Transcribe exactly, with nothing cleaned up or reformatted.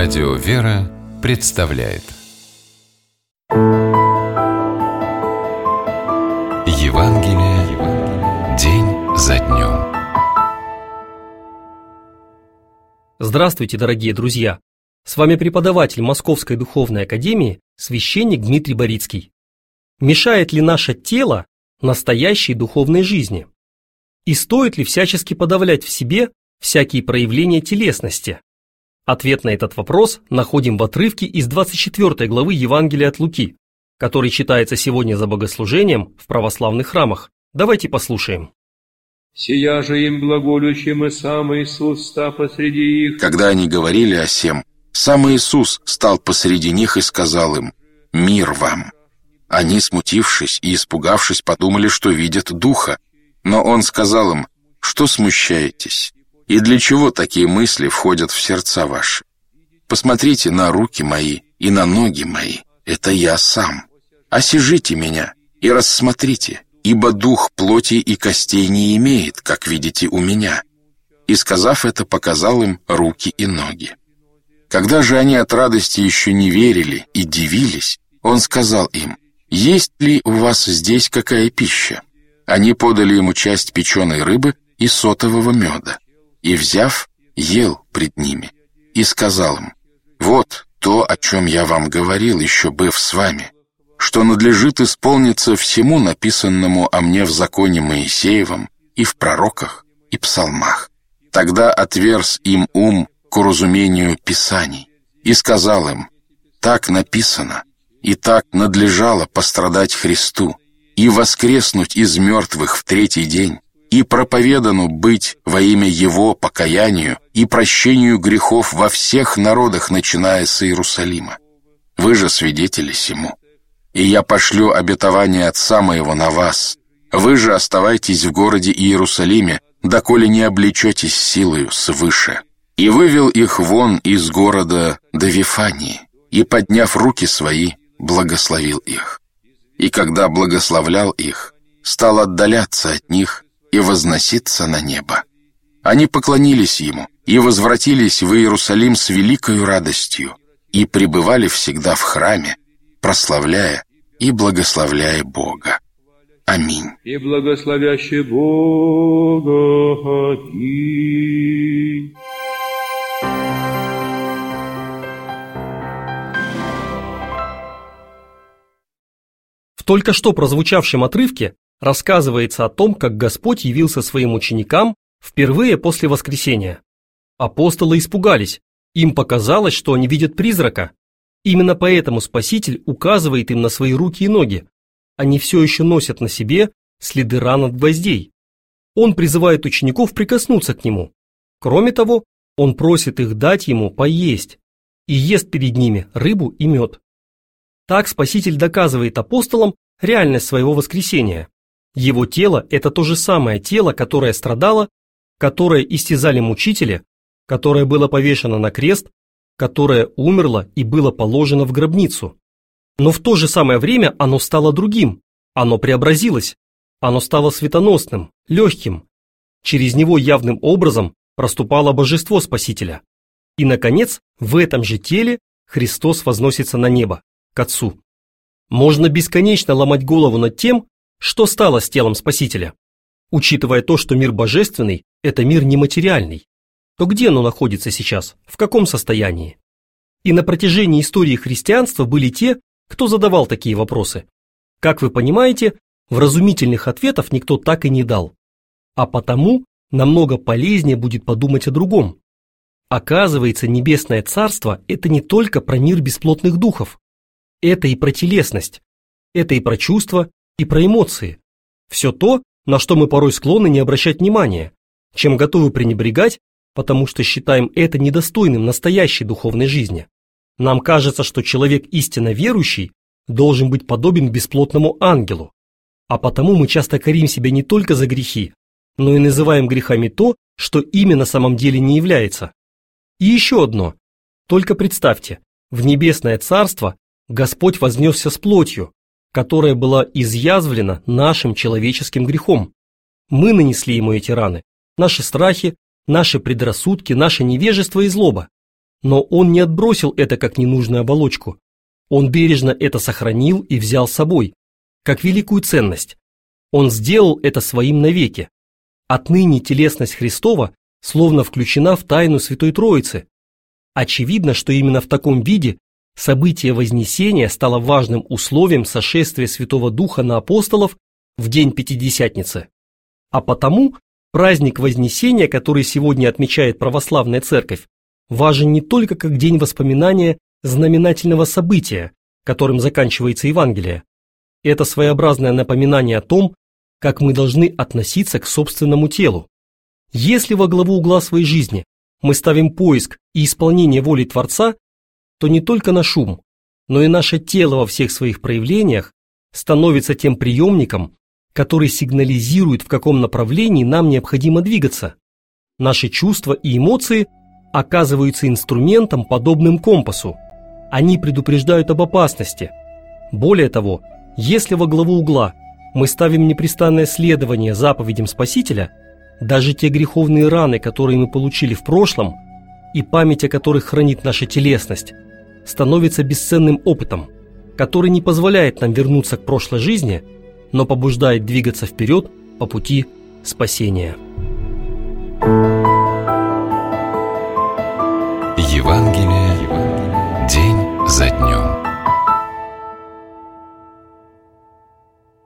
Радио «Вера» представляет Евангелие день за днем. Здравствуйте, дорогие друзья! С вами преподаватель Московской духовной академии, священник Дмитрий Борицкий. Мешает ли наше тело настоящей духовной жизни? И стоит ли всячески подавлять в себе всякие проявления телесности? Ответ на этот вопрос находим в отрывке из двадцать четвёртой главы Евангелия от Луки, который читается сегодня за богослужением в православных храмах. Давайте послушаем. «Сия же им глаголющим, и сам Иисус ста посреди их». Когда они говорили о сем, сам Иисус стал посреди них и сказал им: «Мир вам». Они, смутившись и испугавшись, подумали, что видят Духа. Но Он сказал им: «Что смущаетесь? И для чего такие мысли входят в сердца ваши? Посмотрите на руки мои и на ноги мои, это я сам. Осижите меня и рассмотрите, ибо дух плоти и костей не имеет, как видите у меня». И, сказав это, показал им руки и ноги. Когда же они от радости еще не верили и дивились, Он сказал им: «Есть ли у вас здесь какая пища?» Они подали ему часть печеной рыбы и сотового меда. И, взяв, ел пред ними, и сказал им: «Вот то, о чем я вам говорил, еще быв с вами, что надлежит исполниться всему написанному о мне в законе Моисеевом и в пророках и псалмах». Тогда отверз им ум к уразумению Писаний, и сказал им: «Так написано, и так надлежало пострадать Христу, и воскреснуть из мертвых в третий день, и проповедану быть во имя Его покаянию и прощению грехов во всех народах, начиная с Иерусалима. Вы же свидетели сему. И я пошлю обетование Отца моего на вас. Вы же оставайтесь в городе Иерусалиме, доколе не облечетесь силою свыше». И вывел их вон из города до Вифании, и, подняв руки свои, благословил их. И когда благословлял их, стал отдаляться от них и возноситься на небо. Они поклонились Ему и возвратились в Иерусалим с великою радостью и пребывали всегда в храме, прославляя и благословляя Бога. Аминь. И благословящий Бога. Аминь. В только что прозвучавшем отрывке рассказывается о том, как Господь явился своим ученикам впервые после воскресения. Апостолы испугались, им показалось, что они видят призрака. Именно поэтому Спаситель указывает им на свои руки и ноги. Они все еще носят на себе следы ран от гвоздей. Он призывает учеников прикоснуться к Нему. Кроме того, Он просит их дать Ему поесть и ест перед ними рыбу и мед. Так Спаситель доказывает апостолам реальность своего воскресения. Его тело – это то же самое тело, которое страдало, которое истязали мучители, которое было повешено на крест, которое умерло и было положено в гробницу. Но в то же самое время оно стало другим, оно преобразилось, оно стало светоносным, легким. Через него явным образом проступало божество Спасителя. И, наконец, в этом же теле Христос возносится на небо, к Отцу. Можно бесконечно ломать голову над тем, что стало с телом Спасителя. Учитывая то, что мир божественный – это мир нематериальный, то где оно находится сейчас, в каком состоянии? И на протяжении истории христианства были те, кто задавал такие вопросы. Как вы понимаете, вразумительных ответов никто так и не дал. А потому намного полезнее будет подумать о другом. Оказывается, Небесное Царство – это не только про мир бесплотных духов. Это и про телесность, это и про чувства, и про эмоции. Все то, на что мы порой склонны не обращать внимания, чем готовы пренебрегать, потому что считаем это недостойным настоящей духовной жизни. Нам кажется, что человек истинно верующий должен быть подобен бесплотному ангелу, а потому мы часто корим себя не только за грехи, но и называем грехами то, что ими на самом деле не является. И еще одно. Только представьте, в Небесное Царство Господь вознесся с плотью, которая была изъязвлена нашим человеческим грехом. Мы нанесли Ему эти раны, наши страхи, наши предрассудки, наше невежество и злоба. Но он не отбросил это как ненужную оболочку. Он бережно это сохранил и взял с собой, как великую ценность. Он сделал это своим навеки. Отныне телесность Христова словно включена в тайну Святой Троицы. Очевидно, что именно в таком виде событие Вознесения стало важным условием сошествия Святого Духа на апостолов в день Пятидесятницы. А потому праздник Вознесения, который сегодня отмечает Православная Церковь, важен не только как день воспоминания знаменательного события, которым заканчивается Евангелие. Это своеобразное напоминание о том, как мы должны относиться к собственному телу. Если во главу угла своей жизни мы ставим поиск и исполнение воли Творца, то не только наш ум, но и наше тело во всех своих проявлениях становится тем приемником, который сигнализирует, в каком направлении нам необходимо двигаться. Наши чувства и эмоции оказываются инструментом, подобным компасу. Они предупреждают об опасности. Более того, если во главу угла мы ставим непрестанное следование заповедям Спасителя, даже те греховные раны, которые мы получили в прошлом, и память о которых хранит наша телесность, становится бесценным опытом, который не позволяет нам вернуться к прошлой жизни, но побуждает двигаться вперед по пути спасения.